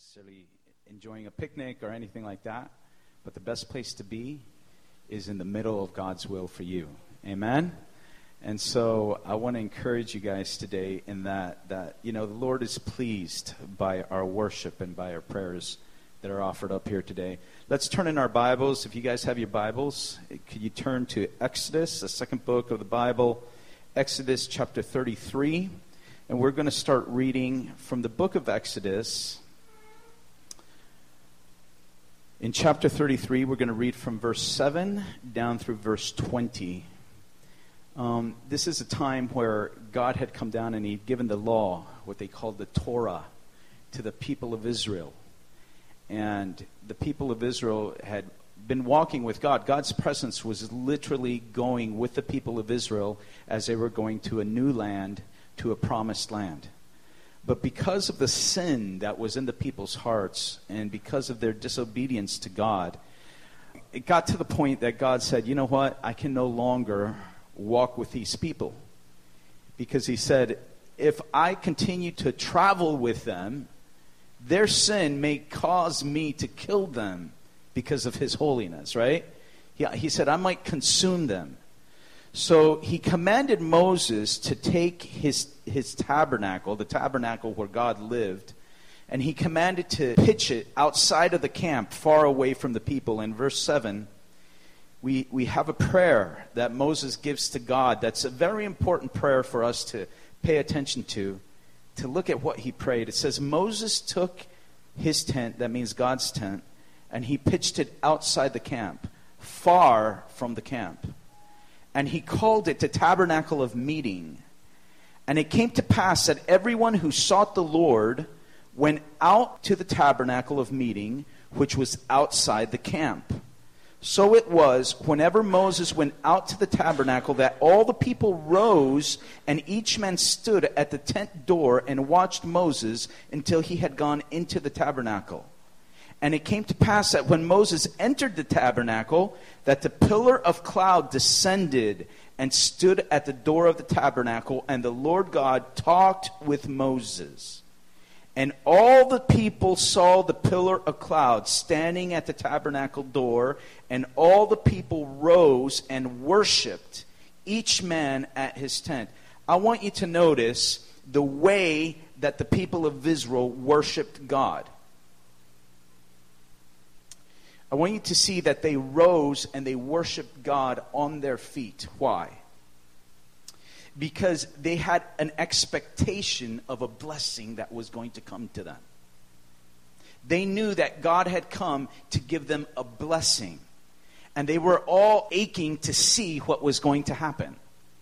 necessarily enjoying a picnic or anything like that, but the best place to be is in the middle of God's will for you. Amen? And so I want to encourage you guys today in that the Lord is pleased by our worship and by our prayers that are offered up here today. Let's turn in our Bibles. If you guys have your Bibles, could you turn to Exodus, the second book of the Bible, Exodus chapter 33. And we're going to start reading from the book of Exodus. In chapter 33, we're going to read from verse 7 down through verse 20. This is a time where God had come down and he'd given the law, what they called the Torah, to the people of Israel. And the people of Israel had been walking with God. God's presence was literally going with the people of Israel as they were going to a new land, to a promised land. But because of the sin that was in the people's hearts and because of their disobedience to God, it got to the point that God said, you know what, I can no longer walk with these people. Because he said, if I continue to travel with them, their sin may cause me to kill them because of his holiness, right? He said, I might consume them. So he commanded Moses to take his tabernacle, the tabernacle where God lived, and he commanded to pitch it outside of the camp, far away from the people. In verse 7, we have a prayer that Moses gives to God. That's a very important prayer for us to pay attention to look at what he prayed. It says, Moses took his tent, that means God's tent, and he pitched it outside the camp, far from the camp. And he called it the tabernacle of meeting. And it came to pass that everyone who sought the Lord went out to the tabernacle of meeting, which was outside the camp. So it was, whenever Moses went out to the tabernacle, that all the people rose, and each man stood at the tent door and watched Moses until he had gone into the tabernacle. And it came to pass that when Moses entered the tabernacle, that the pillar of cloud descended and stood at the door of the tabernacle, and the Lord God talked with Moses. And all the people saw the pillar of cloud standing at the tabernacle door, and all the people rose and worshipped, each man at his tent. I want you to notice the way that the people of Israel worshipped God. I want you to see that they rose and they worshiped God on their feet. Why? Because they had an expectation of a blessing that was going to come to them. They knew that God had come to give them a blessing. And they were all aching to see what was going to happen.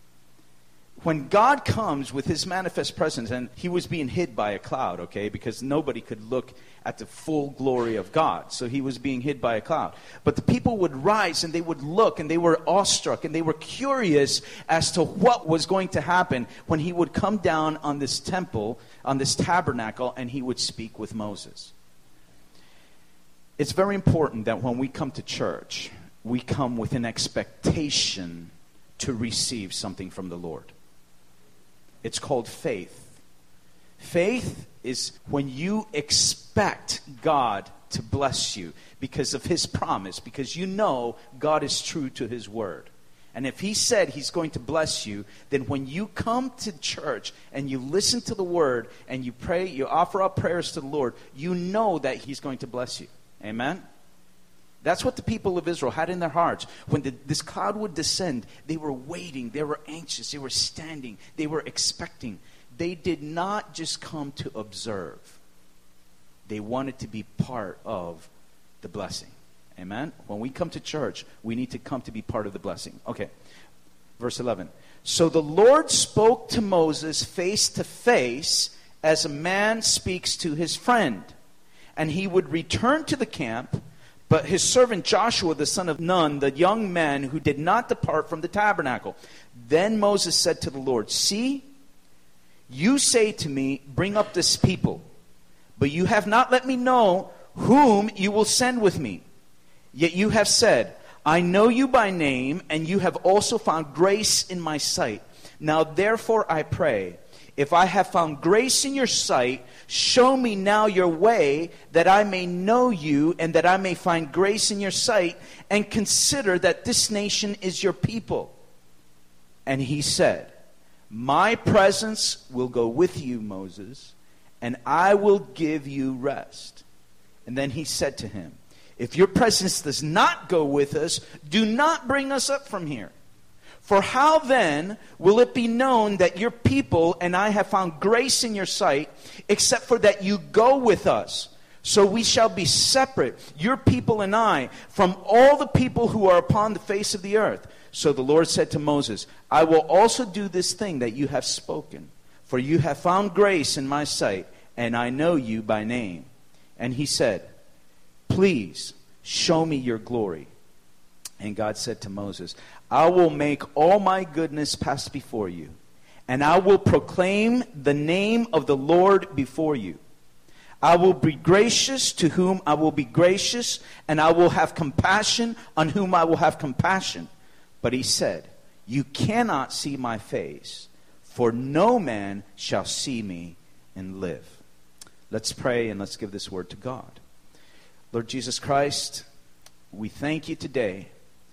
When God comes with his manifest presence, and he was being hid by a cloud, okay, because nobody could look at the full glory of God. So he was being hid by a cloud. But the people would rise and they would look and they were awestruck and they were curious as to what was going to happen when he would come down on this temple, on this tabernacle, and he would speak with Moses. It's very important that when we come to church, we come with an expectation to receive something from the Lord. It's called faith. Faith is when you expect God to bless you because of his promise, because you know God is true to his word. And if he said he's going to bless you, then when you come to church and you listen to the word and you pray, you offer up prayers to the Lord, you know that he's going to bless you. Amen? That's what the people of Israel had in their hearts. When this cloud would descend, they were waiting, they were anxious, they were standing, they were expecting. They did not just come to observe. They wanted to be part of the blessing. Amen? When we come to church, we need to come to be part of the blessing. Okay, verse 11. So the Lord spoke to Moses face to face as a man speaks to his friend. And he would return to the camp. But his servant Joshua, the son of Nun, the young man who did not depart from the tabernacle. Then Moses said to the Lord, see, you say to me, bring up this people. But you have not let me know whom you will send with me. Yet you have said, I know you by name, and you have also found grace in my sight. Now therefore I pray, if I have found grace in your sight, show me now your way, that I may know you, and that I may find grace in your sight, and consider that this nation is your people. And he said, my presence will go with you, Moses, and I will give you rest. And then he said to him, if your presence does not go with us, do not bring us up from here. For how then will it be known that your people and I have found grace in your sight, except for that you go with us? So we shall be separate, your people and I, from all the people who are upon the face of the earth. So the Lord said to Moses, I will also do this thing that you have spoken, for you have found grace in my sight, and I know you by name. And he said, please show me your glory. And God said to Moses, I will make all my goodness pass before you, and I will proclaim the name of the Lord before you. I will be gracious to whom I will be gracious, and I will have compassion on whom I will have compassion. But he said, you cannot see my face, for no man shall see me and live. Let's pray and let's give this word to God. Lord Jesus Christ, we thank you today.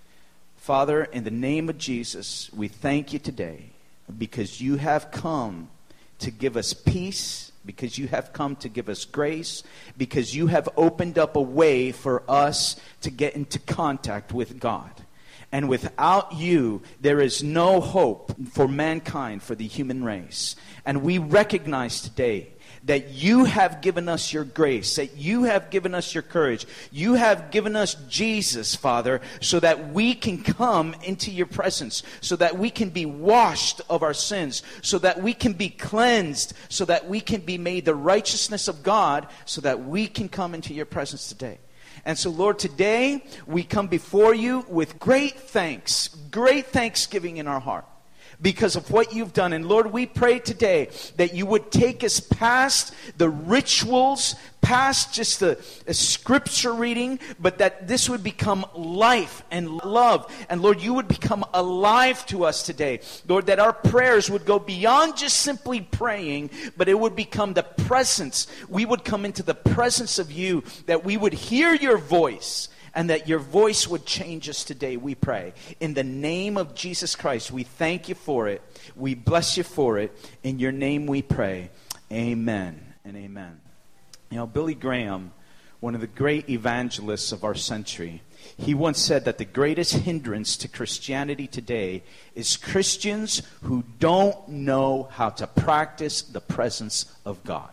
Father, in the name of Jesus, we thank you today because you have come to give us peace, because you have come to give us grace, because you have opened up a way for us to get into contact with God. And without you, there is no hope for mankind, for the human race. And we recognize today that you have given us your grace, that you have given us your courage. You have given us Jesus, Father, so that we can come into your presence, so that we can be washed of our sins, so that we can be cleansed, so that we can be made the righteousness of God, so that we can come into your presence today. And so, Lord, today we come before you with great thanks, great thanksgiving in our heart, because of what you've done. And Lord, we pray today that you would take us past the rituals, past just the scripture reading, but that this would become life and love. And Lord, you would become alive to us today. Lord, that our prayers would go beyond just simply praying, but it would become the presence. We would come into the presence of you, that we would hear your voice, and that your voice would change us today, we pray. In the name of Jesus Christ, we thank you for it. We bless you for it. In your name we pray. Amen and amen. You know, Billy Graham, one of the great evangelists of our century, he once said that the greatest hindrance to Christianity today is Christians who don't know how to practice the presence of God.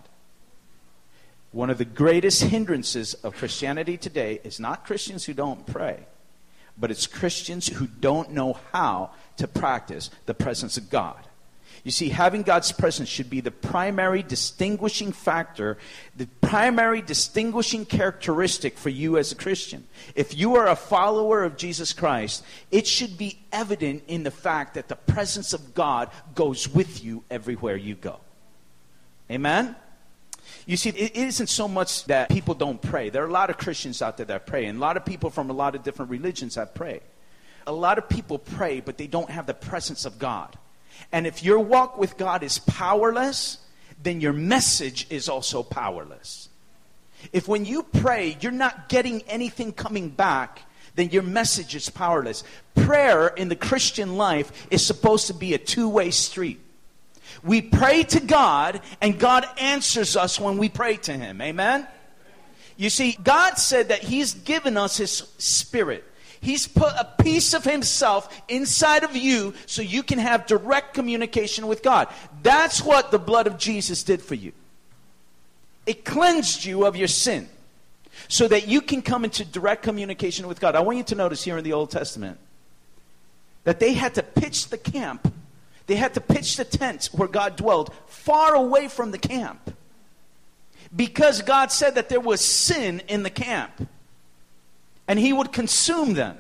One of the greatest hindrances of Christianity today is not Christians who don't pray, but it's Christians who don't know how to practice the presence of God. You see, having God's presence should be the primary distinguishing factor, the primary distinguishing characteristic for you as a Christian. If you are a follower of Jesus Christ, it should be evident in the fact that the presence of God goes with you everywhere you go. Amen? You see, it isn't so much that people don't pray. There are a lot of Christians out there that pray, and a lot of people from a lot of different religions that pray. A lot of people pray, but they don't have the presence of God. And if your walk with God is powerless, then your message is also powerless. If when you pray, you're not getting anything coming back, then your message is powerless. Prayer in the Christian life is supposed to be a two-way street. We pray to God, and God answers us when we pray to Him. Amen? You see, God said that He's given us His Spirit. He's put a piece of Himself inside of you so you can have direct communication with God. That's what the blood of Jesus did for you. It cleansed you of your sin so that you can come into direct communication with God. I want you to notice here in the Old Testament that they had to pitch the camp. They had to pitch the tent where God dwelled far away from the camp, because God said that there was sin in the camp and He would consume them.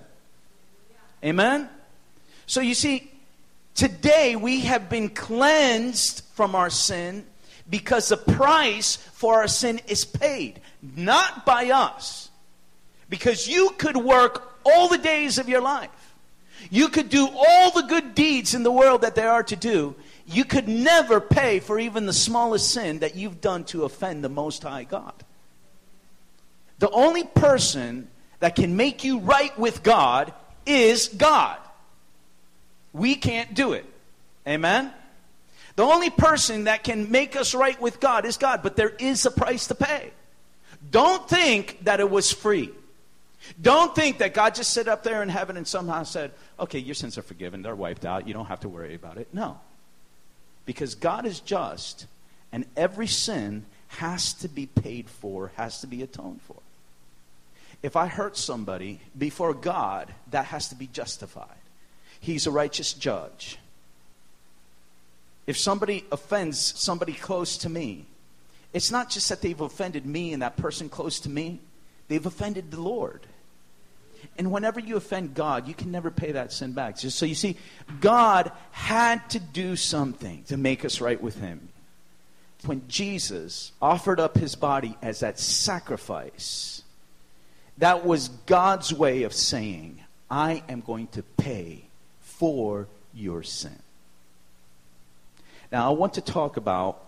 Amen? So you see, today we have been cleansed from our sin because the price for our sin is paid, not by us. Because you could work all the days of your life. You could do all the good deeds in the world that there are to do. You could never pay for even the smallest sin that you've done to offend the Most High God. The only person that can make you right with God is God. We can't do it. Amen? The only person that can make us right with God is God, but there is a price to pay. Don't think that it was free. Don't think that God just sat up there in heaven and somehow said, okay, your sins are forgiven, they're wiped out, you don't have to worry about it. No. Because God is just, and every sin has to be paid for, has to be atoned for. If I hurt somebody before God, that has to be justified. He's a righteous judge. If somebody offends somebody close to me, it's not just that they've offended me and that person close to me. They've offended the Lord. And whenever you offend God, you can never pay that sin back. So you see, God had to do something to make us right with Him. When Jesus offered up His body as that sacrifice, that was God's way of saying, I am going to pay for your sin. Now, I want to talk about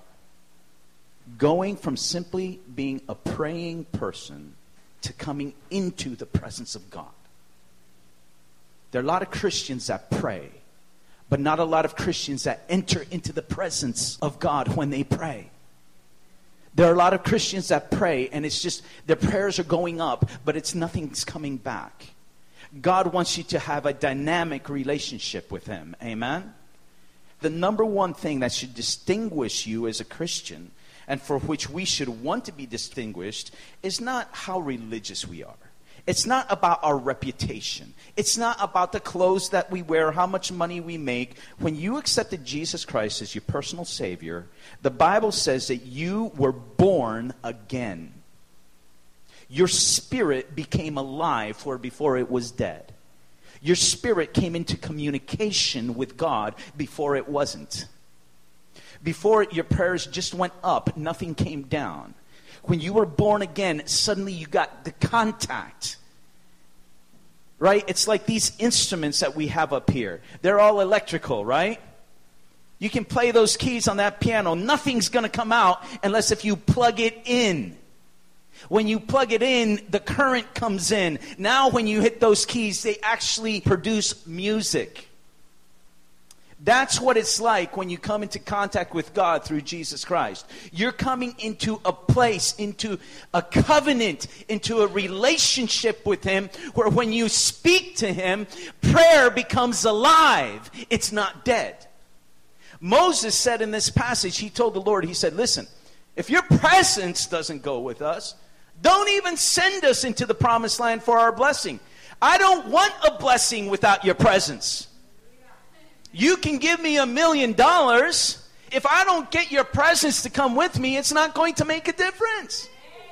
going from simply being a praying person to coming into the presence of God. There are a lot of Christians that pray, but not a lot of Christians that enter into the presence of God when they pray. There are a lot of Christians that pray, and it's just their prayers are going up, but nothing's coming back. God wants you to have a dynamic relationship with Him. Amen? The number one thing that should distinguish you as a Christian, and for which we should want to be distinguished, is not how religious we are. It's not about our reputation. It's not about the clothes that we wear, how much money we make. When you accepted Jesus Christ as your personal Savior, the Bible says that you were born again. Your spirit became alive where before it was dead. Your spirit came into communication with God before it wasn't. Before your prayers just went up, nothing came down. When you were born again, suddenly you got the contact. Right? It's like these instruments that we have up here. They're all electrical, right? You can play those keys on that piano. Nothing's going to come out unless if you plug it in. When you plug it in, the current comes in. Now when you hit those keys, they actually produce music. That's what it's like when you come into contact with God through Jesus Christ. You're coming into a place, into a covenant, into a relationship with Him, where when you speak to Him, prayer becomes alive. It's not dead. Moses said in this passage, he told the Lord, he said, listen, if your presence doesn't go with us, don't even send us into the promised land for our blessing. I don't want a blessing without your presence. You can give me $1 million. If I don't get your presence to come with me, it's not going to make a difference.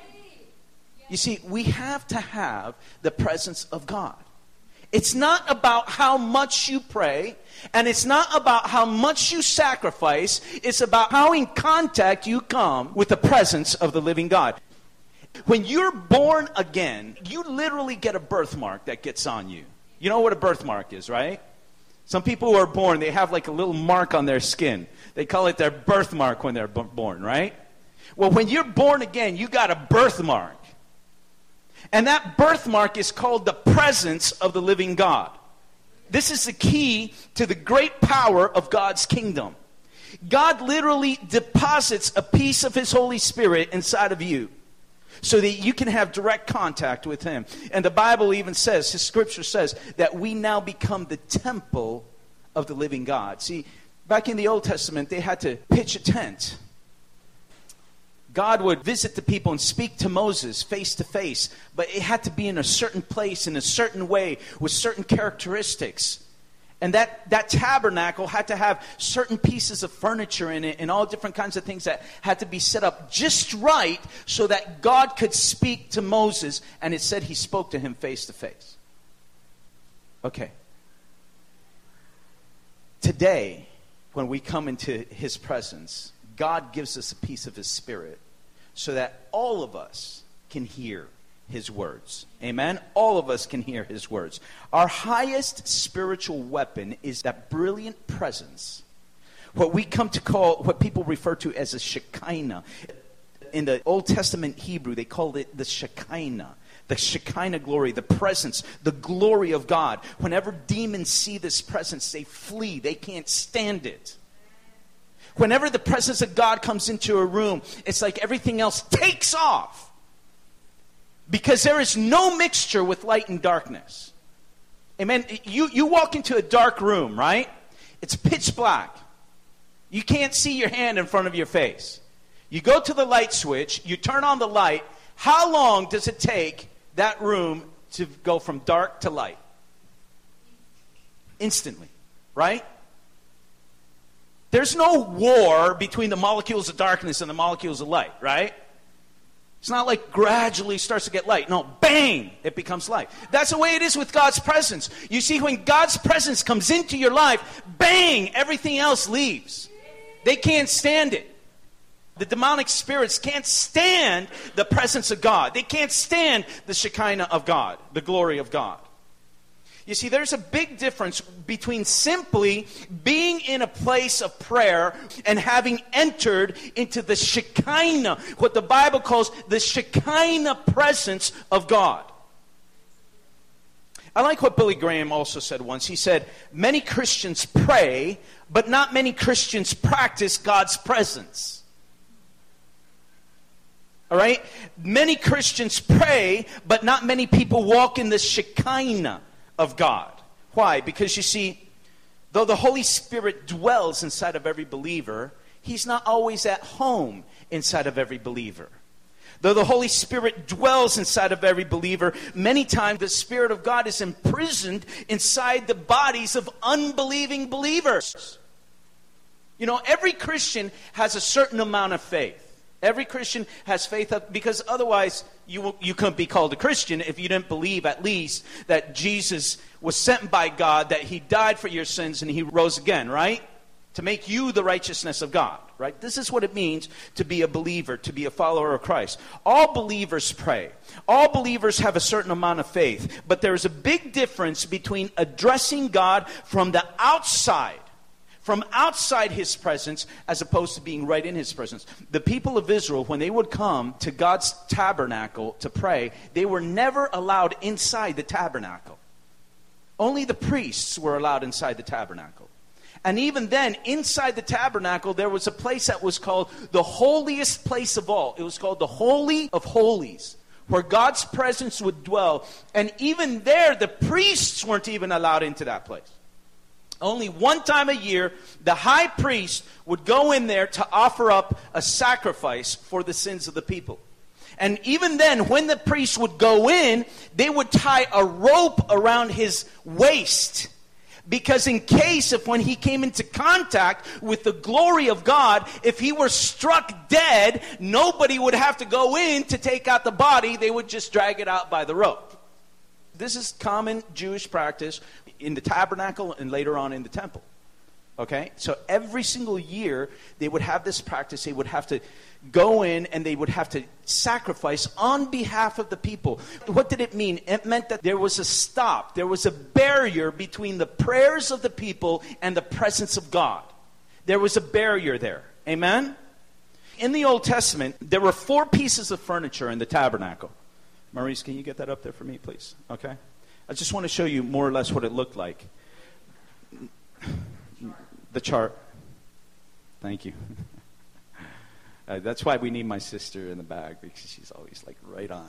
You see, we have to have the presence of God. It's not about how much you pray, and it's not about how much you sacrifice. It's about how in contact you come with the presence of the living God. When you're born again, you literally get a birthmark that gets on you. You know what a birthmark is, right? Some people who are born, they have like a little mark on their skin. They call it their birthmark when they're born, right? Well, when you're born again, you got a birthmark. And that birthmark is called the presence of the living God. This is the key to the great power of God's kingdom. God literally deposits a piece of His Holy Spirit inside of you, so that you can have direct contact with Him. And the Bible even says, His Scripture says, that we now become the temple of the living God. See, back in the Old Testament, they had to pitch a tent. God would visit the people and speak to Moses face to face, but it had to be in a certain place, in a certain way, with certain characteristics. And that tabernacle had to have certain pieces of furniture in it and all different kinds of things that had to be set up just right so that God could speak to Moses. And it said He spoke to him face to face. Okay. Today, when we come into His presence, God gives us a piece of His Spirit so that all of us can hear His words. Amen? All of us can hear His words. Our highest spiritual weapon is that brilliant presence what we come to call, what people refer to as a Shekinah. In the Old Testament Hebrew, they called it the Shekinah. The Shekinah glory, the presence, the glory of God. Whenever demons see this presence, they flee. They can't stand it. Whenever the presence of God comes into a room, it's like everything else takes off. Because there is no mixture with light and darkness. Amen. You walk into a dark room, right? It's pitch black. You can't see your hand in front of your face. You go to the light switch, you turn on the light. How long does it take that room to go from dark to light? Instantly, right? There's no war between the molecules of darkness and the molecules of light, right? It's not like gradually starts to get light. No, bang, it becomes light. That's the way it is with God's presence. You see, when God's presence comes into your life, bang, everything else leaves. They can't stand it. The demonic spirits can't stand the presence of God. They can't stand the Shekinah of God, the glory of God. You see, there's a big difference between simply being in a place of prayer and having entered into the Shekinah, what the Bible calls the Shekinah presence of God. I like what Billy Graham also said once. He said, many Christians pray, but not many Christians practice God's presence. All right? Many Christians pray, but not many people walk in the Shekinah of God. Why? Because you see, though the Holy Spirit dwells inside of every believer, He's not always at home inside of every believer. Though the Holy Spirit dwells inside of every believer, many times the Spirit of God is imprisoned inside the bodies of unbelieving believers. You know, every Christian has a certain amount of faith. Every Christian has faith, because otherwise you couldn't be called a Christian if you didn't believe at least that Jesus was sent by God, that He died for your sins and He rose again, right? To make you the righteousness of God, right? This is what it means to be a believer, to be a follower of Christ. All believers pray. All believers have a certain amount of faith. But there is a big difference between addressing God from the outside, from outside His presence, as opposed to being right in His presence. The people of Israel, when they would come to God's tabernacle to pray, they were never allowed inside the tabernacle. Only the priests were allowed inside the tabernacle. And even then, inside the tabernacle, there was a place that was called the holiest place of all. It was called the Holy of Holies, where God's presence would dwell. And even there, the priests weren't even allowed into that place. Only one time a year, the high priest would go in there to offer up a sacrifice for the sins of the people. And even then, when the priest would go in, they would tie a rope around his waist. Because in case if when he came into contact with the glory of God, if he were struck dead, nobody would have to go in to take out the body. They would just drag it out by the rope. This is common Jewish practice in the tabernacle and later on in the temple. Okay? So every single year they would have this practice. They would have to go in and they would have to sacrifice on behalf of the people. What did it mean? It meant that there was a stop. There was a barrier between the prayers of the people and the presence of God. There was a barrier there. Amen? In the Old Testament, there were 4 pieces of furniture in the tabernacle. Maurice, can you get that up there for me, please? Okay. I just want to show you more or less what it looked like. The chart. Thank you. That's why we need my sister in the back, because she's always like right on.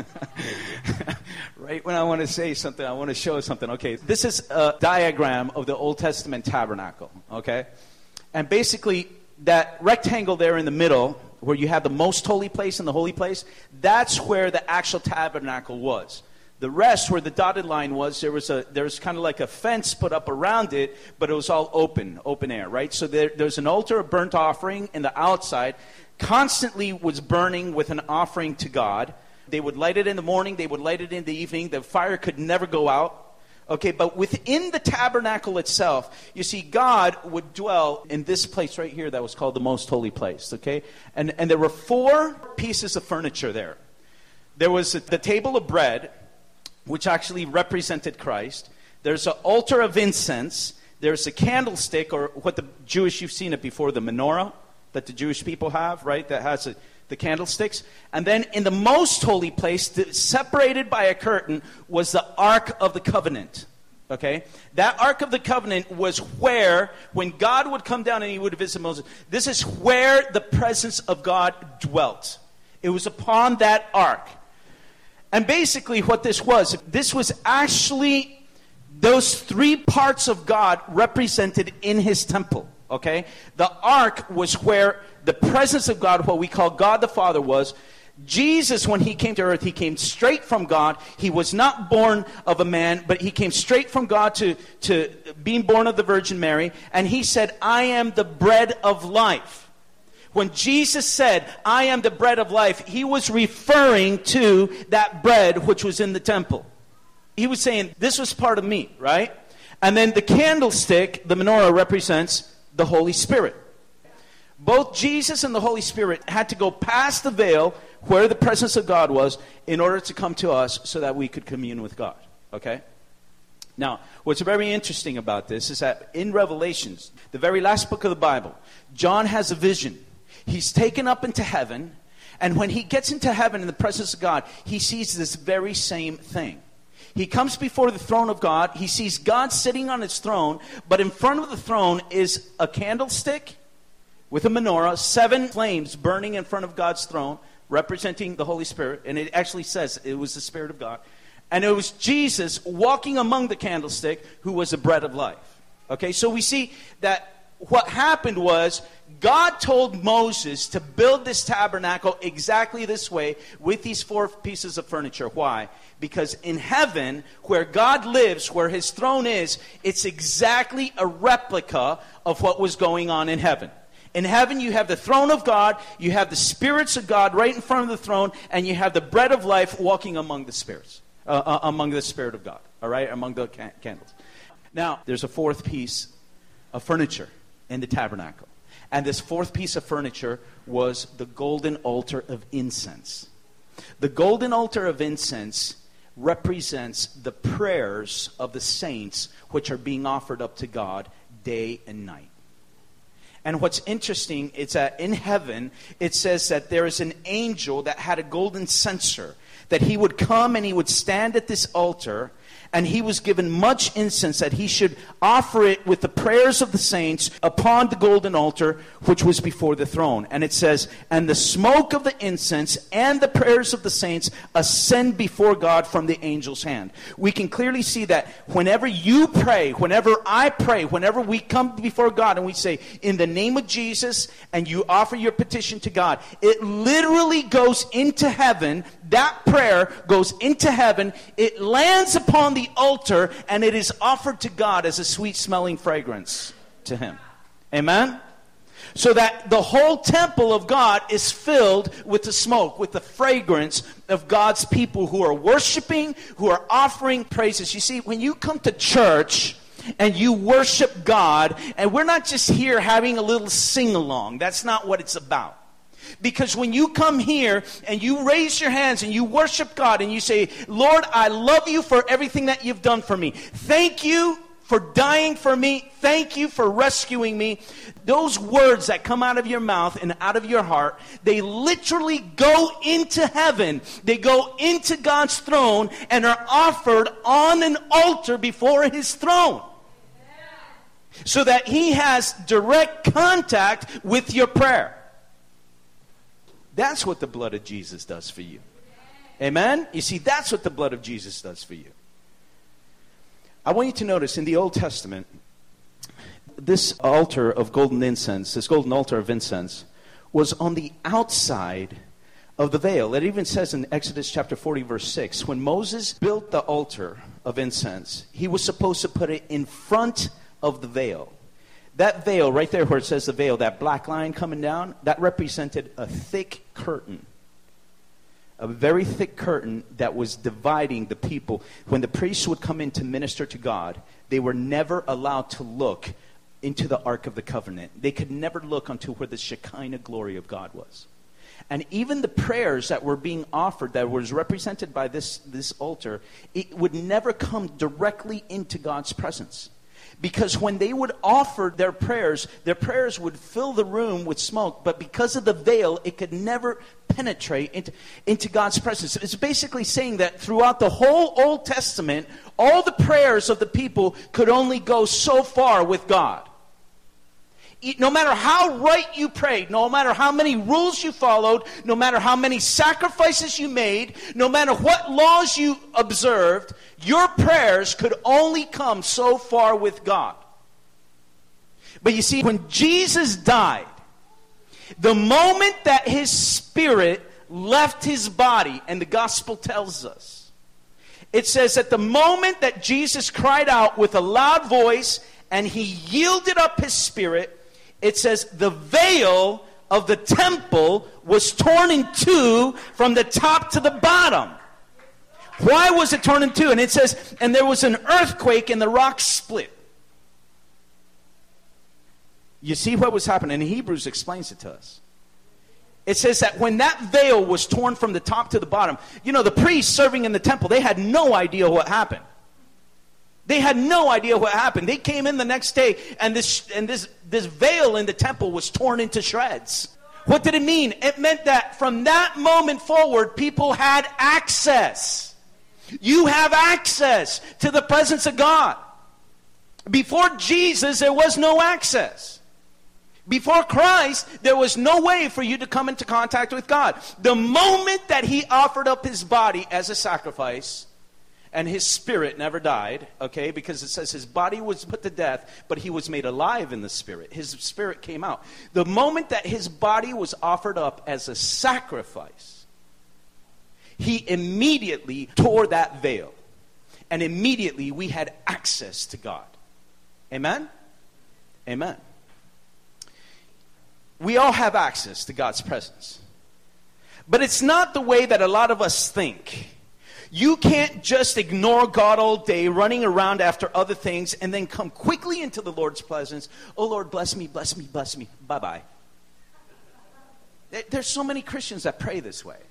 Right when I want to say something, I want to show something. Okay, this is a diagram of the Old Testament tabernacle, okay? And basically, that rectangle there in the middle, where you have the most holy place and the holy place, that's where the actual tabernacle was. The rest, where the dotted line was, there was kind of like a fence put up around it, but it was all open air, right? So there's an altar of burnt offering in the outside, constantly was burning with an offering to God. They would light it in the morning, they would light it in the evening. The fire could never go out. Okay, but within the tabernacle itself, you see, God would dwell in this place right here that was called the most holy place, okay? And there were 4 pieces of furniture there. There was the table of bread, which actually represented Christ. There's an altar of incense. there's a candlestick, or what the Jewish, you've seen it before, the menorah that the Jewish people have, right? That has the candlesticks. And then in the most holy place, separated by a curtain, was the Ark of the Covenant. Okay? That Ark of the Covenant was where, when God would come down and he would visit Moses, this is where the presence of God dwelt. It was upon that Ark. And basically what this was actually those three parts of God represented in his temple. Okay? The Ark was where the presence of God, what we call God the Father, was. Jesus, when he came to earth, he came straight from God. He was not born of a man, but he came straight from God to being born of the Virgin Mary. And he said, I am the bread of life. When Jesus said, I am the bread of life, he was referring to that bread which was in the temple. He was saying, this was part of me, right? And then the candlestick, the menorah, represents the Holy Spirit. Both Jesus and the Holy Spirit had to go past the veil where the presence of God was in order to come to us so that we could commune with God. Okay? Now, what's very interesting about this is that in Revelations, the very last book of the Bible, John has a vision. He's taken up into heaven, and when he gets into heaven in the presence of God, he sees this very same thing. He comes before the throne of God. He sees God sitting on his throne, but in front of the throne is a candlestick with a menorah, 7 flames burning in front of God's throne, representing the Holy Spirit. And it actually says it was the Spirit of God. And it was Jesus walking among the candlestick who was the bread of life. Okay, so we see that what happened was God told Moses to build this tabernacle exactly this way with these 4 pieces of furniture. Why? Because in heaven, where God lives, where his throne is, it's exactly a replica of what was going on in heaven. In heaven, you have the throne of God, you have the spirits of God right in front of the throne, and you have the bread of life walking among the spirits, among the Spirit of God, all right, among the candles. Now, there's a 4th piece of furniture in the tabernacle. And this 4th piece of furniture was the golden altar of incense. The golden altar of incense represents the prayers of the saints which are being offered up to God day and night. And what's interesting is that in heaven, it says that there is an angel that had a golden censer, that he would come and he would stand at this altar, and he was given much incense that he should offer it with the prayers of the saints upon the golden altar which was before the throne. And it says, and the smoke of the incense and the prayers of the saints ascend before God from the angel's hand. We can clearly see that whenever you pray, whenever I pray, whenever we come before God and we say, in the name of Jesus, and you offer your petition to God, it literally goes into heaven. That prayer goes into heaven. It lands upon the altar, and it is offered to God as a sweet-smelling fragrance to him. Amen? So that the whole temple of God is filled with the smoke, with the fragrance of God's people who are worshiping, who are offering praises. You see, when you come to church and you worship God, and we're not just here having a little sing-along. That's not what it's about. Because when you come here and you raise your hands and you worship God and you say, Lord, I love you for everything that you've done for me. Thank you for dying for me. Thank you for rescuing me. Those words that come out of your mouth and out of your heart, they literally go into heaven. They go into God's throne and are offered on an altar before his throne. So that he has direct contact with your prayer. That's what the blood of Jesus does for you. Amen? You see, that's what the blood of Jesus does for you. I want you to notice in the Old Testament, this altar of golden incense, this golden altar of incense, was on the outside of the veil. It even says in Exodus chapter 40, verse 6, when Moses built the altar of incense, he was supposed to put it in front of the veil. That veil, right there where it says the veil, that black line coming down, that represented a thick curtain. A very thick curtain that was dividing the people. When the priests would come in to minister to God, they were never allowed to look into the Ark of the Covenant. They could never look unto where the Shekinah glory of God was. And even the prayers that were being offered, that was represented by this altar, it would never come directly into God's presence. Because when they would offer their prayers would fill the room with smoke. But because of the veil, it could never penetrate into God's presence. It's basically saying that throughout the whole Old Testament, all the prayers of the people could only go so far with God. No matter how right you prayed, no matter how many rules you followed, no matter how many sacrifices you made, no matter what laws you observed, your prayers could only come so far with God. But you see, when Jesus died, the moment that his spirit left his body, and the gospel tells us, it says that the moment that Jesus cried out with a loud voice and he yielded up his spirit, it says the veil of the temple was torn in two from the top to the bottom. Why was it torn in two? And it says, and there was an earthquake and the rocks split. You see what was happening? And Hebrews explains it to us. It says that when that veil was torn from the top to the bottom, the priests serving in the temple, they had no idea what happened. They had no idea what happened. They came in the next day, and this veil in the temple was torn into shreds. What did it mean? It meant that from that moment forward, people had access. You have access to the presence of God. Before Jesus, there was no access. Before Christ, there was no way for you to come into contact with God. The moment that he offered up his body as a sacrifice, and his spirit never died, okay, because it says his body was put to death, but he was made alive in the spirit. His spirit came out. The moment that his body was offered up as a sacrifice, he immediately tore that veil. And immediately we had access to God. Amen? Amen. We all have access to God's presence. But it's not the way that a lot of us think. You can't just ignore God all day, running around after other things, and then come quickly into the Lord's presence. Oh, Lord, bless me, bless me, bless me. Bye-bye. There's so many Christians that pray this way.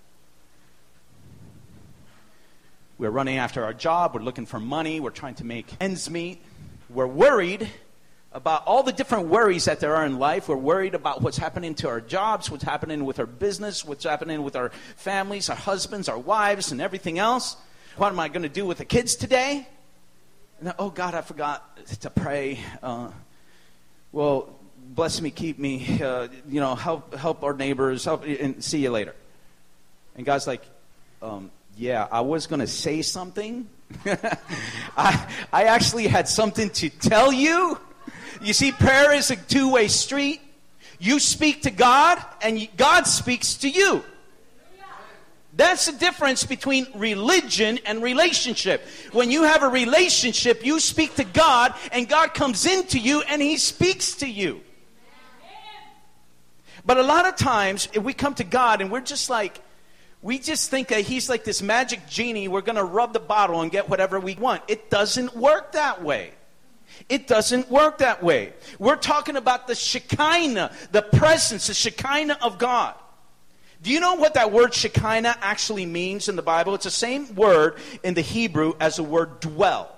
We're running after our job. We're looking for money. We're trying to make ends meet. We're worried about all the different worries that there are in life. We're worried about what's happening to our jobs, what's happening with our business, what's happening with our families, our husbands, our wives, and everything else. What am I going to do with the kids today? And then, oh, God, I forgot to pray. Well, bless me, keep me, help our neighbors, help, and see you later. And God's like, yeah, I was going to say something. I actually had something to tell you. You see, prayer is a two-way street. You speak to God, and God speaks to you. That's the difference between religion and relationship. When you have a relationship, you speak to God, and God comes into you, and he speaks to you. But a lot of times, if we come to God, and we just think that he's like this magic genie, we're going to rub the bottle and get whatever we want. It doesn't work that way. It doesn't work that way. We're talking about the Shekinah, the presence, the Shekinah of God. Do you know what that word Shekinah actually means in the Bible? It's the same word in the Hebrew as the word dwell.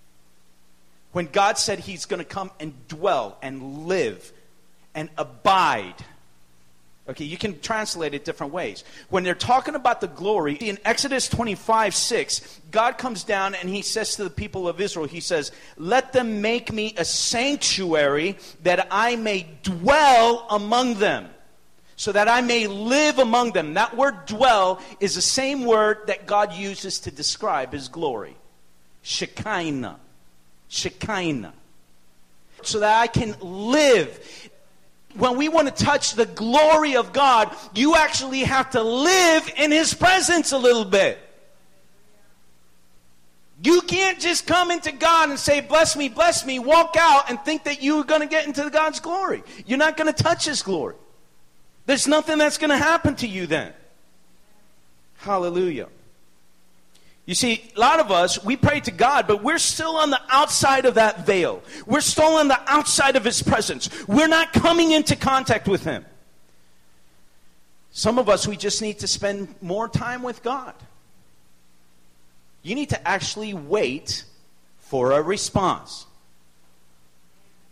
When God said he's going to come and dwell and live and abide. Okay, you can translate it different ways. When they're talking about the glory, in Exodus 25:6, God comes down and he says to the people of Israel, he says, let them make me a sanctuary that I may dwell among them, so that I may live among them. That word dwell is the same word that God uses to describe his glory. Shekinah. Shekinah. So that I can live. When we want to touch the glory of God, you actually have to live in his presence a little bit. You can't just come into God and say, bless me, walk out and think that you're going to get into God's glory. You're not going to touch his glory. There's nothing that's going to happen to you then. Hallelujah. You see, a lot of us, we pray to God, but we're still on the outside of that veil. We're still on the outside of his presence. We're not coming into contact with him. Some of us, we just need to spend more time with God. You need to actually wait for a response.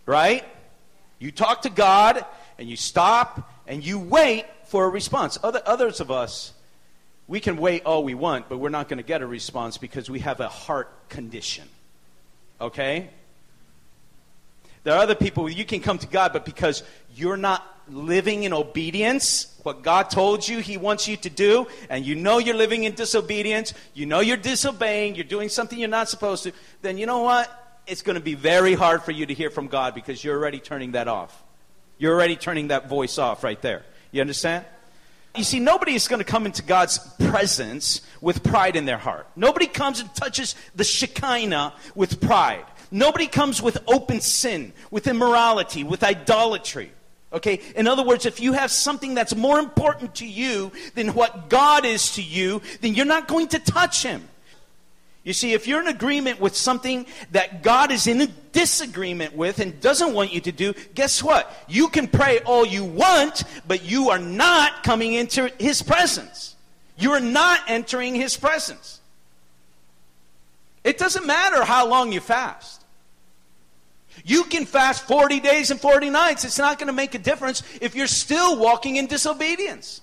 right? You talk to God, and you stop, and you wait for a response. Others of us, we can wait all we want, but we're not going to get a response because we have a heart condition. Okay? There are other people, you can come to God, but because you're not living in obedience, what God told you He wants you to do, and you know you're living in disobedience, you know you're disobeying, you're doing something you're not supposed to, then you know what? It's going to be very hard for you to hear from God because you're already turning that off. You're already turning that voice off right there. You understand? You see, nobody is going to come into God's presence with pride in their heart. Nobody comes and touches the Shekinah with pride. Nobody comes with open sin, with immorality, with idolatry. Okay? In other words, if you have something that's more important to you than what God is to you, then you're not going to touch Him. You see, if you're in agreement with something that God is in a disagreement with and doesn't want you to do, guess what? You can pray all you want, but you are not coming into His presence. You are not entering His presence. It doesn't matter how long you fast. You can fast 40 days and 40 nights. It's not going to make a difference if you're still walking in disobedience.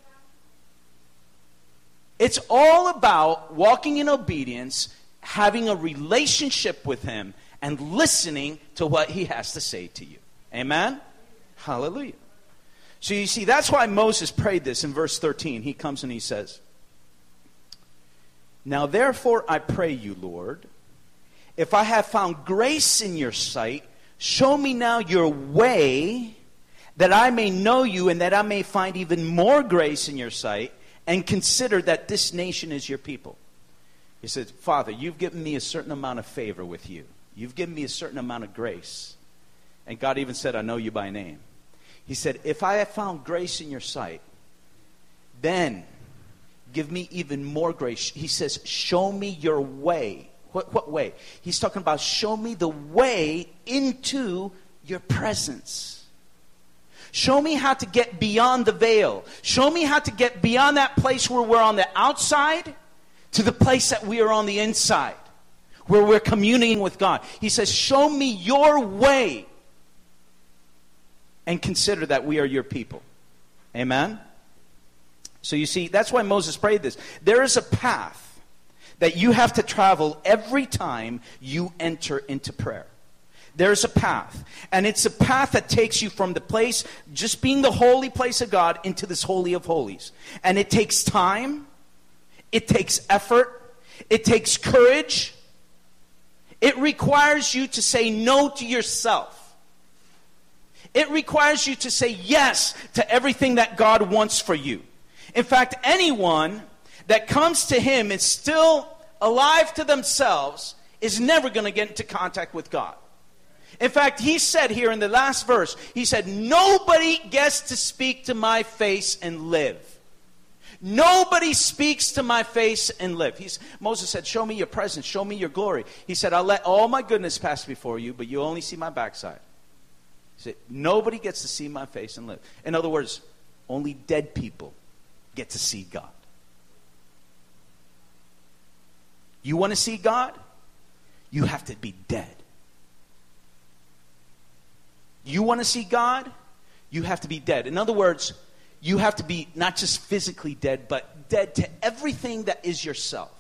It's all about walking in obedience, having a relationship with Him, and listening to what He has to say to you. Amen? Hallelujah. So you see, that's why Moses prayed this in verse 13. He comes and he says, "Now therefore I pray you, Lord, if I have found grace in your sight, show me now your way, that I may know you and that I may find even more grace in your sight, and consider that this nation is your people." He said, "Father, you've given me a certain amount of favor with you. You've given me a certain amount of grace." And God even said, "I know you by name." He said, "If I have found grace in your sight, then give me even more grace." He says, "Show me your way." What way? He's talking about show me the way into your presence. Show me how to get beyond the veil. Show me how to get beyond that place where we're on the outside to the place that we are on the inside, where we're communing with God. He says, show me your way, and consider that we are your people. Amen? So you see, that's why Moses prayed this. There is a path that you have to travel every time you enter into prayer. There's a path. And it's a path that takes you from the place, just being the holy place of God, into this holy of holies. And it takes time. It takes effort. It takes courage. It requires you to say no to yourself. It requires you to say yes to everything that God wants for you. In fact, anyone that comes to Him is still alive to themselves is never going to get into contact with God. In fact, He said here in the last verse, He said, nobody gets to speak to my face and live. Nobody speaks to my face and live. Moses said, show me your presence, show me your glory. He said, I'll let all my goodness pass before you, but you only see my backside. He said, nobody gets to see my face and live. In other words, only dead people get to see God. You want to see God? You have to be dead. You want to see God? You have to be dead. In other words, you have to be not just physically dead, but dead to everything that is yourself.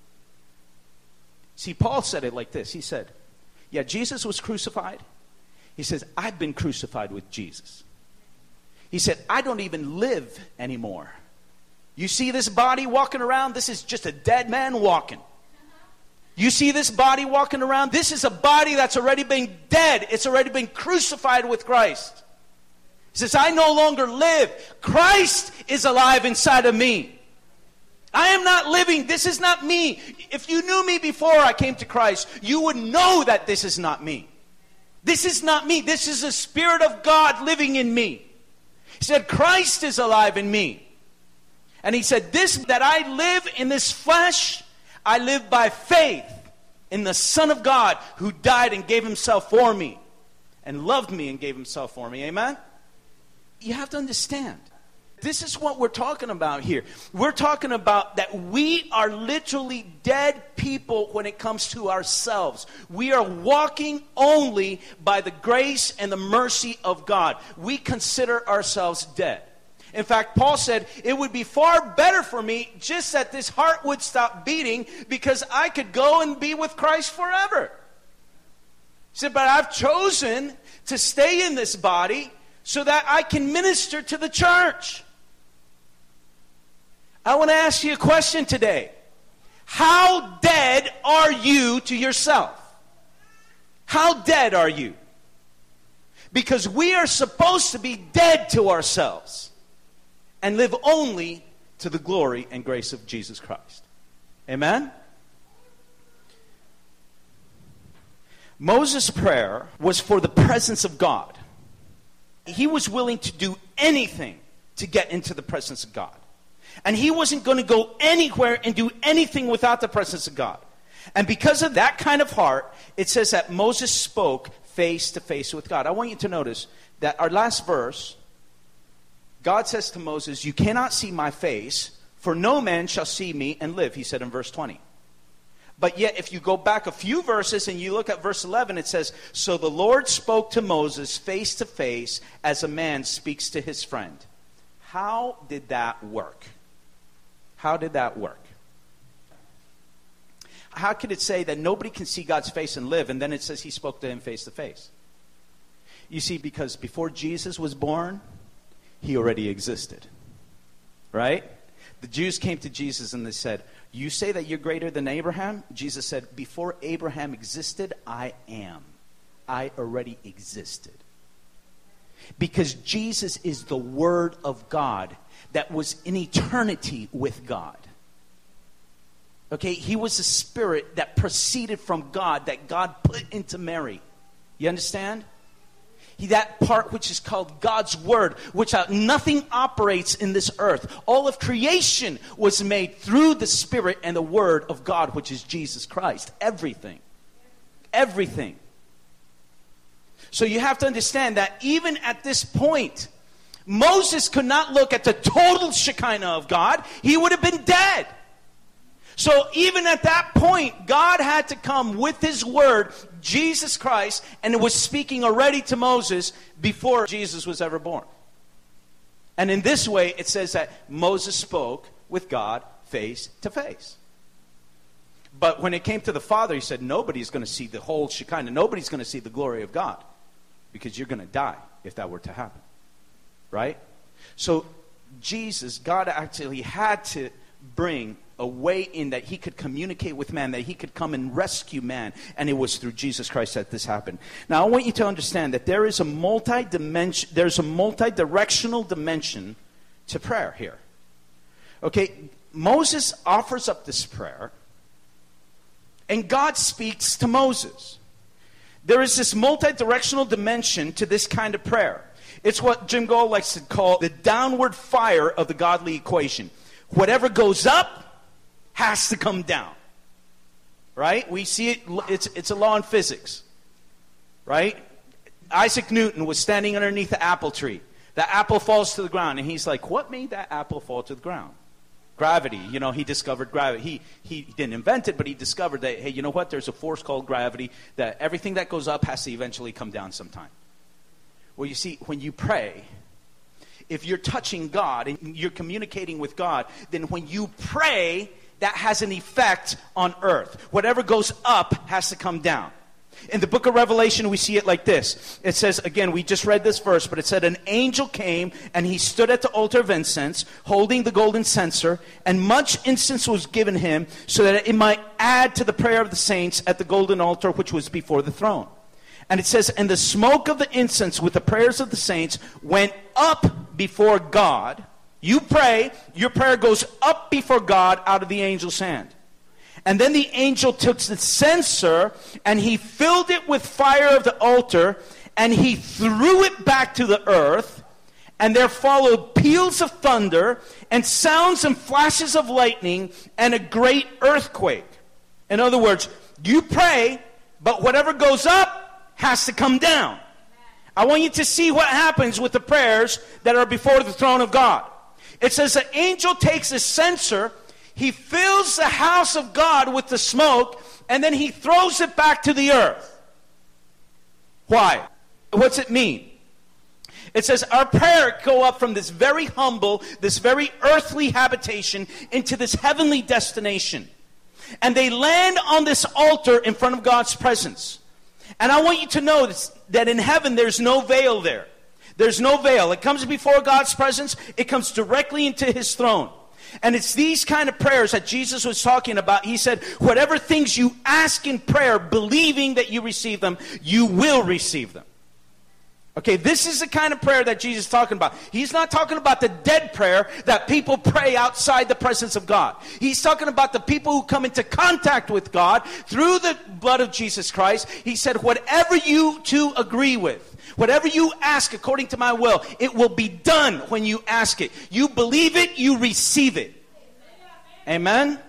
See, Paul said it like this. He said, yeah, Jesus was crucified. He says, I've been crucified with Jesus. He said, I don't even live anymore. You see this body walking around? This is just a dead man walking. You see this body walking around? This is a body that's already been dead. It's already been crucified with Christ. He says, I no longer live. Christ is alive inside of me. I am not living. This is not me. If you knew me before I came to Christ, you would know that this is not me. This is not me. This is the Spirit of God living in me. He said, Christ is alive in me. And he said, this that I live in this flesh, I live by faith in the Son of God who died and gave Himself for me and loved me and gave Himself for me. Amen? You have to understand. This is what we're talking about here. We're talking about that we are literally dead people when it comes to ourselves. We are walking only by the grace and the mercy of God. We consider ourselves dead. In fact, Paul said, it would be far better for me just that this heart would stop beating because I could go and be with Christ forever. He said, but I've chosen to stay in this body so that I can minister to the church. I want to ask you a question today. How dead are you to yourself? How dead are you? Because we are supposed to be dead to ourselves and live only to the glory and grace of Jesus Christ. Amen? Moses' prayer was for the presence of God. He was willing to do anything to get into the presence of God. And he wasn't going to go anywhere and do anything without the presence of God. And because of that kind of heart, it says that Moses spoke face to face with God. I want you to notice that our last verse, God says to Moses, you cannot see my face, for no man shall see me and live, he said in verse 20. But yet, if you go back a few verses and you look at verse 11, it says, so the Lord spoke to Moses face to face as a man speaks to his friend. How did that work? How did that work? How could it say that nobody can see God's face and live, and then it says he spoke to him face to face? You see, because before Jesus was born, he already existed. Right? The Jews came to Jesus and they said, you say that you're greater than Abraham? Jesus said, before Abraham existed, I am. I already existed. Because Jesus is the Word of God that was in eternity with God. Okay, he was a spirit that proceeded from God, that God put into Mary. You understand? That part which is called God's Word, which nothing operates in this earth. All of creation was made through the Spirit and the Word of God, which is Jesus Christ. Everything. Everything. So you have to understand that even at this point, Moses could not look at the total Shekinah of God. He would have been dead. So even at that point, God had to come with his word, Jesus Christ, and it was speaking already to Moses before Jesus was ever born. And in this way, it says that Moses spoke with God face to face. But when it came to the Father, he said, nobody's going to see the whole Shekinah. Nobody's going to see the glory of God. Because you're going to die if that were to happen. Right? So Jesus, God actually had to bring a way in that he could communicate with man, that he could come and rescue man. And it was through Jesus Christ that this happened. Now, I want you to understand that there's a multi-directional dimension to prayer here. Okay, Moses offers up this prayer, and God speaks to Moses. There is this multi-directional dimension to this kind of prayer. It's what Jim Gold likes to call the downward fire of the godly equation. Whatever goes up has to come down. Right? We see it, it's a law in physics. Right? Isaac Newton was standing underneath the apple tree. The apple falls to the ground, and he's like, what made that apple fall to the ground? Gravity. You know, he discovered gravity. He didn't invent it, but he discovered that, hey, you know what? There's a force called gravity, that everything that goes up has to eventually come down sometime. Well, you see, when you pray, if you're touching God and you're communicating with God, then when you pray, that has an effect on earth. Whatever goes up has to come down. In the book of Revelation, we see it like this. It says, again, we just read this verse, but it said, an angel came and he stood at the altar of incense, holding the golden censer, and much incense was given him so that it might add to the prayer of the saints at the golden altar which was before the throne. And it says, and the smoke of the incense with the prayers of the saints went up before God. You pray, your prayer goes up before God out of the angel's hand. And then the angel took the censer and he filled it with fire of the altar and he threw it back to the earth. And there followed peals of thunder and sounds and flashes of lightning and a great earthquake. In other words, you pray, but whatever goes up has to come down. I want you to see what happens with the prayers that are before the throne of God. It says the angel takes a censer, he fills the house of God with the smoke, and then he throws it back to the earth. Why? What's it mean? It says our prayer go up from this very humble, this very earthly habitation into this heavenly destination. And they land on this altar in front of God's presence. And I want you to know that in heaven there's no veil there. There's no veil. It comes before God's presence. It comes directly into his throne. And it's these kind of prayers that Jesus was talking about. He said, whatever things you ask in prayer, believing that you receive them, you will receive them. Okay, this is the kind of prayer that Jesus is talking about. He's not talking about the dead prayer that people pray outside the presence of God. He's talking about the people who come into contact with God through the blood of Jesus Christ. He said, whatever you two agree with, whatever you ask according to my will, it will be done when you ask it. You believe it, you receive it. Amen?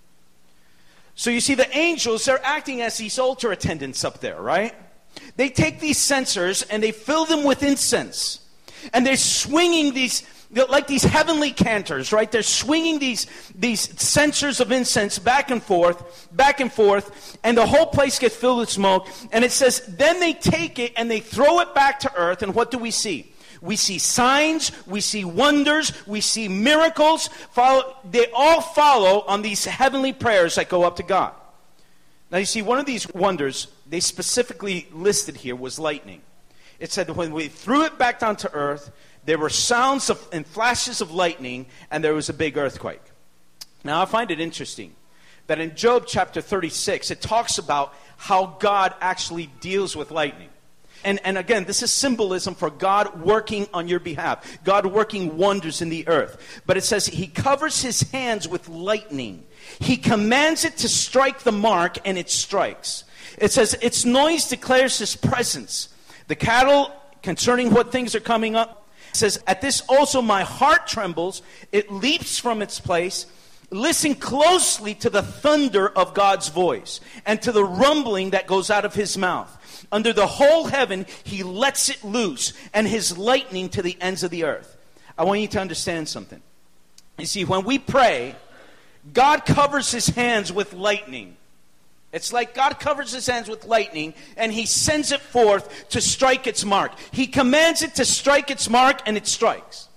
So you see, the angels, they're acting as these altar attendants up there, right? They take these censers and they fill them with incense. And they're swinging these, like these heavenly canters, right? They're swinging these censers of incense back and forth, and the whole place gets filled with smoke. And it says, then they take it and they throw it back to earth, and what do we see? We see signs, we see wonders, we see miracles. They all follow on these heavenly prayers that go up to God. Now you see, one of these wonders they specifically listed here was lightning. It said that when we threw it back down to earth, there were sounds and flashes of lightning, and there was a big earthquake. Now I find it interesting that in Job chapter 36, it talks about how God actually deals with lightning. And again, this is symbolism for God working on your behalf. God working wonders in the earth. But it says he covers his hands with lightning. He commands it to strike the mark, and it strikes. It says its noise declares his presence. The cattle, concerning what things are coming up, says, at this also my heart trembles. It leaps from its place. Listen closely to the thunder of God's voice and to the rumbling that goes out of his mouth. Under the whole heaven, he lets it loose, and his lightning to the ends of the earth. I want you to understand something. You see, when we pray, God covers his hands with lightning. It's like God covers his hands with lightning, and he sends it forth to strike its mark. He commands it to strike its mark, and it strikes.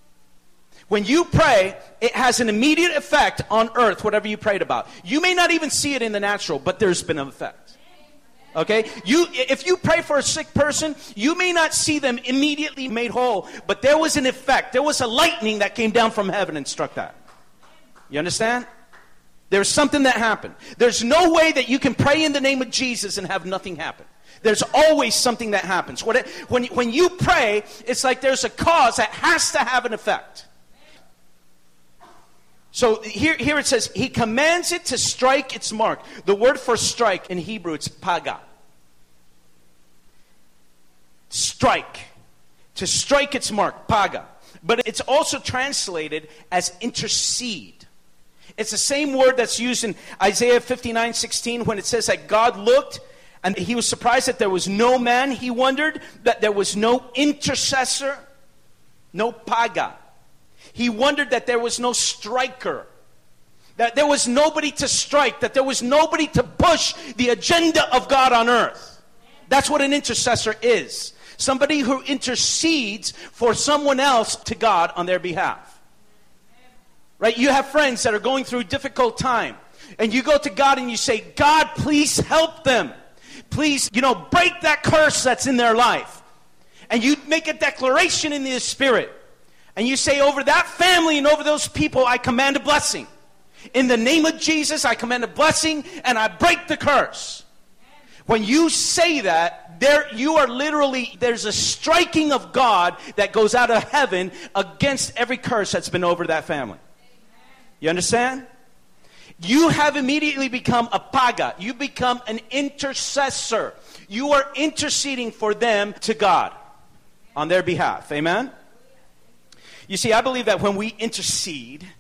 When you pray, it has an immediate effect on earth, whatever you prayed about. You may not even see it in the natural, but there's been an effect. Okay? If you pray for a sick person, you may not see them immediately made whole, but there was an effect. There was a lightning that came down from heaven and struck that. You understand? There's something that happened. There's no way that you can pray in the name of Jesus and have nothing happen. There's always something that happens. When you pray, it's like there's a cause that has to have an effect. So here it says, he commands it to strike its mark. The word for strike in Hebrew, it's paga. Strike. To strike its mark, paga. But it's also translated as intercede. It's the same word that's used in Isaiah 59:16 when it says that God looked and he was surprised that there was no man. He wondered that there was no intercessor, no paga. He wondered that there was no striker, that there was nobody to strike, that there was nobody to push the agenda of God on earth. That's what an intercessor is. Somebody who intercedes for someone else to God on their behalf. Right? You have friends that are going through a difficult time, and you go to God and you say, God, please help them. Please, break that curse that's in their life. And you make a declaration in the Spirit. And you say, over that family and over those people, I command a blessing. In the name of Jesus, I command a blessing, and I break the curse. When you say that, there's a striking of God that goes out of heaven against every curse that's been over that family. You understand? You have immediately become a paga. You become an intercessor. You are interceding for them to God on their behalf. Amen? You see, I believe that when we intercede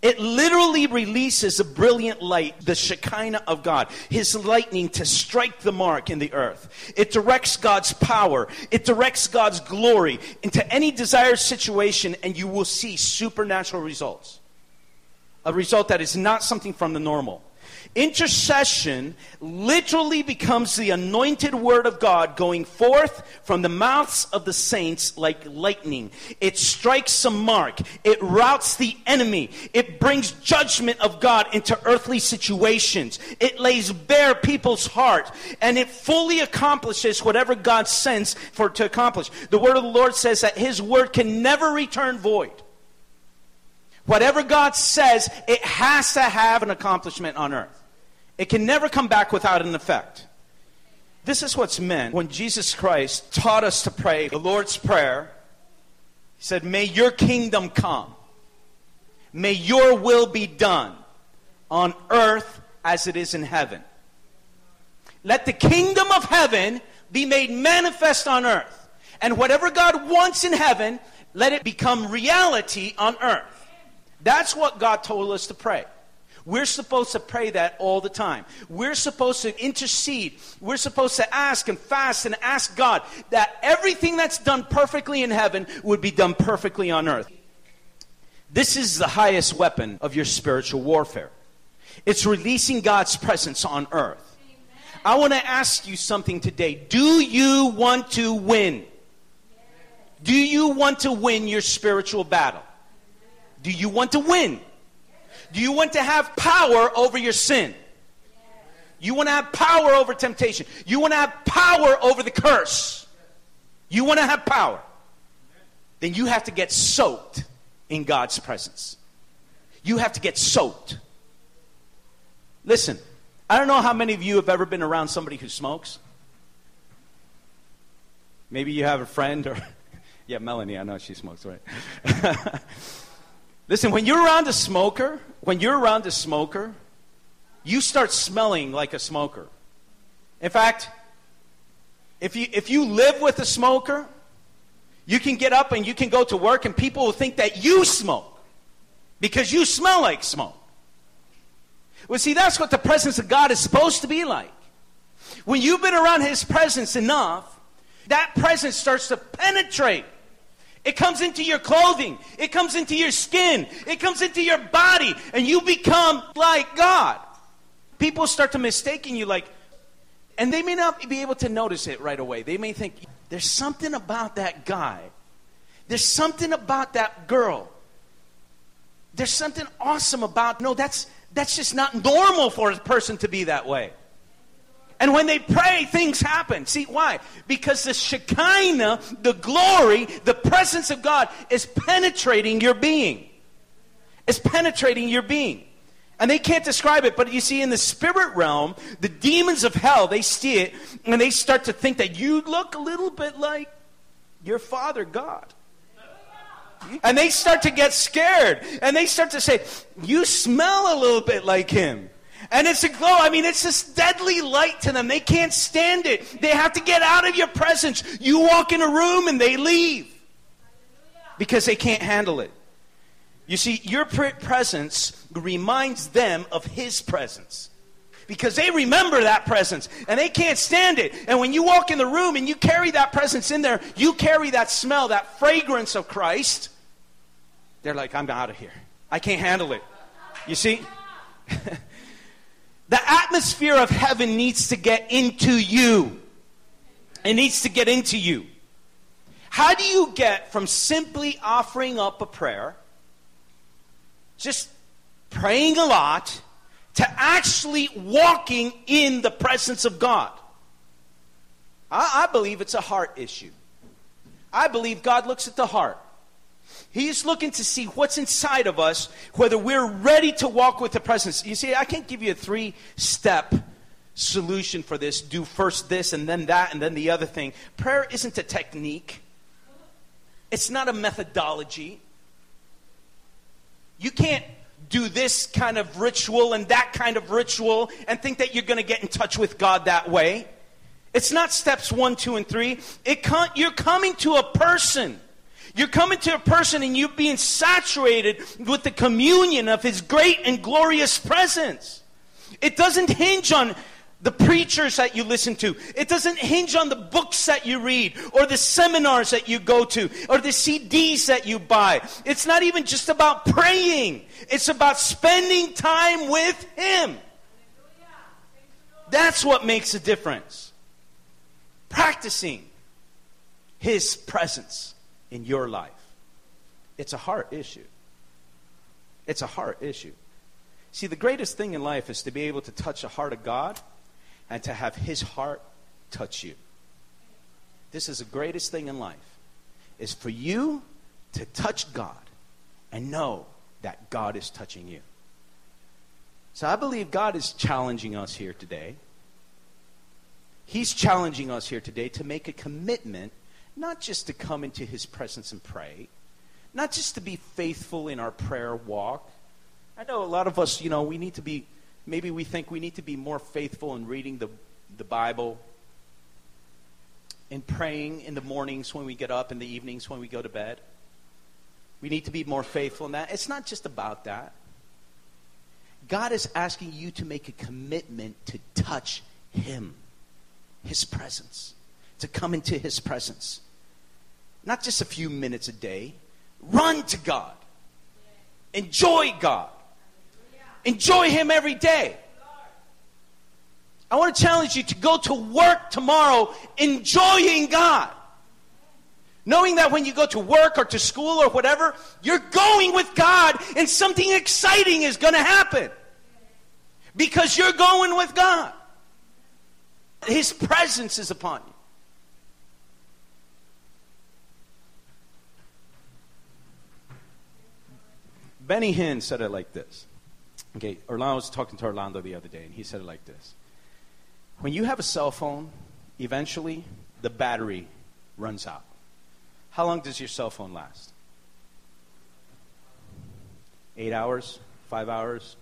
It literally releases a brilliant light, the Shekinah of God, His lightning to strike the mark in the earth. It directs God's power. It directs God's glory into any desired situation, and you will see supernatural results. A result that is not something from the normal. Intercession literally becomes the anointed word of God going forth from the mouths of the saints like lightning. It strikes a mark. It routs the enemy. It brings judgment of God into earthly situations. It lays bare people's heart, and it fully accomplishes whatever God sends for it to accomplish. The word of the Lord says that His word can never return void. Whatever God says, it has to have an accomplishment on earth. It can never come back without an effect. This is what's meant when Jesus Christ taught us to pray the Lord's Prayer. He said, may your kingdom come. May your will be done on earth as it is in heaven. Let the kingdom of heaven be made manifest on earth. And whatever God wants in heaven, let it become reality on earth. That's what God told us to pray. We're supposed to pray that all the time. We're supposed to intercede. We're supposed to ask and fast and ask God that everything that's done perfectly in heaven would be done perfectly on earth. This is the highest weapon of your spiritual warfare. It's releasing God's presence on earth. I want to ask you something today. Do you want to win? Do you want to win your spiritual battle? Do you want to win? Do you want to have power over your sin? You want to have power over temptation. You want to have power over the curse. You want to have power. Then you have to get soaked in God's presence. You have to get soaked. Listen, I don't know how many of you have ever been around somebody who smokes. Maybe you have a friend or... Yeah, Melanie, I know she smokes, right? Listen, when you're around a smoker, you start smelling like a smoker. In fact, if you live with a smoker, you can get up and you can go to work and people will think that you smoke because you smell like smoke. Well, see, that's what the presence of God is supposed to be like. When you've been around His presence enough, that presence starts to penetrate. It comes into your clothing. It comes into your skin. It comes into your body. And you become like God. People start to mistaken you like, and they may not be able to notice it right away. They may think, there's something about that guy. There's something about that girl. There's something awesome about, no, that's just not normal for a person to be that way. And when they pray, things happen. See, why? Because the Shekinah, the glory, the presence of God is penetrating your being. It's penetrating your being. And they can't describe it, but you see, in the spirit realm, the demons of hell, they see it, and they start to think that you look a little bit like your Father God. And they start to get scared. And they start to say, you smell a little bit like Him. And it's a glow. I mean, it's this deadly light to them. They can't stand it. They have to get out of your presence. You walk in a room and they leave because they can't handle it. You see, your presence reminds them of His presence because they remember that presence and they can't stand it. And when you walk in the room and you carry that presence in there, you carry that smell, that fragrance of Christ. They're like, I'm out of here. I can't handle it. You see? The atmosphere of heaven needs to get into you. It needs to get into you. How do you get from simply offering up a prayer, just praying a lot, to actually walking in the presence of God? I believe it's a heart issue. I believe God looks at the heart. He's looking to see what's inside of us, whether we're ready to walk with the presence. You see, I can't give you a 3-step solution for this. Do first this and then that and then the other thing. Prayer isn't a technique. It's not a methodology. You can't do this kind of ritual and that kind of ritual and think that you're going to get in touch with God that way. It's not steps 1, 2, and 3. You're coming to a person. You're coming to a person and you're being saturated with the communion of His great and glorious presence. It doesn't hinge on the preachers that you listen to. It doesn't hinge on the books that you read or the seminars that you go to or the CDs that you buy. It's not even just about praying. It's about spending time with Him. That's what makes a difference. Practicing His presence in your life. It's a heart issue. It's a heart issue. See, the greatest thing in life is to be able to touch the heart of God and to have His heart touch you. This is the greatest thing in life, is for you to touch God and know that God is touching you. So I believe God is challenging us here today. He's challenging us here today to make a commitment, not just to come into His presence and pray, not just to be faithful in our prayer walk. I know a lot of us, we need to be, maybe we think we need to be more faithful in reading the Bible, in praying in the mornings when we get up, in the evenings when we go to bed. We need to be more faithful in that. It's not just about that. God is asking you to make a commitment to touch Him, His presence, to come into His presence. Not just a few minutes a day. Run to God. Enjoy God. Enjoy Him every day. I want to challenge you to go to work tomorrow enjoying God. Knowing that when you go to work or to school or whatever, you're going with God and something exciting is going to happen. Because you're going with God. His presence is upon you. Benny Hinn said it like this. Okay, Orlando was talking to Orlando the other day, and he said it like this. When you have a cell phone, eventually the battery runs out. How long does your cell phone last? 8 hours? 5 hours?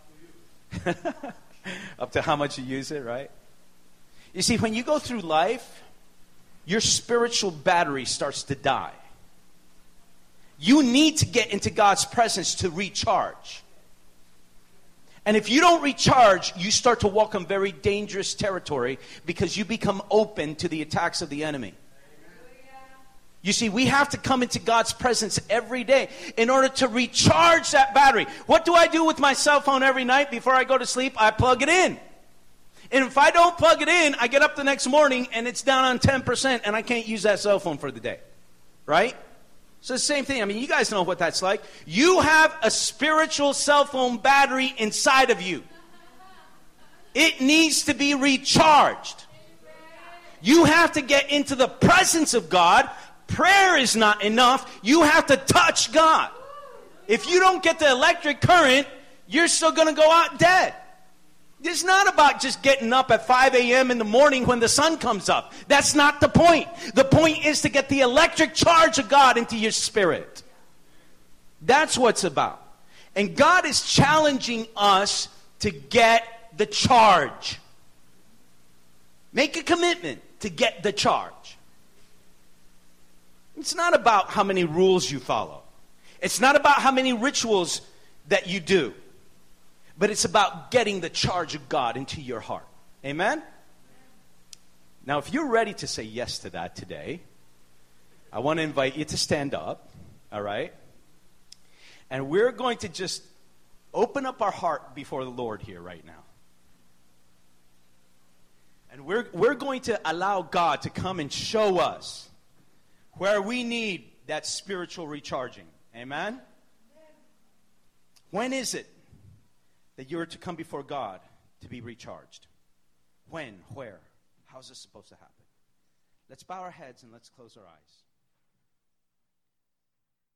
Up to how much you use it, right? You see, when you go through life, your spiritual battery starts to die. You need to get into God's presence to recharge. And if you don't recharge, you start to walk on very dangerous territory because you become open to the attacks of the enemy. You see, we have to come into God's presence every day in order to recharge that battery. What do I do with my cell phone every night before I go to sleep? I plug it in. And if I don't plug it in, I get up the next morning and it's down on 10% and I can't use that cell phone for the day. Right? So the same thing. I mean, you guys know what that's like. You have a spiritual cell phone battery inside of you. It needs to be recharged. You have to get into the presence of God. Prayer is not enough. You have to touch God. If you don't get the electric current, you're still going to go out dead. It's not about just getting up at 5 a.m. in the morning when the sun comes up. That's not the point. The point is to get the electric charge of God into your spirit. That's what's about. And God is challenging us to get the charge. Make a commitment to get the charge. It's not about how many rules you follow. It's not about how many rituals that you do. But it's about getting the charge of God into your heart. Amen? Now, if you're ready to say yes to that today, I want to invite you to stand up. All right? And we're going to just open up our heart before the Lord here right now. And we're going to allow God to come and show us where we need that spiritual recharging. Amen? When is it that you're to come before God to be recharged? When? Where? How is this supposed to happen? Let's bow our heads and let's close our eyes.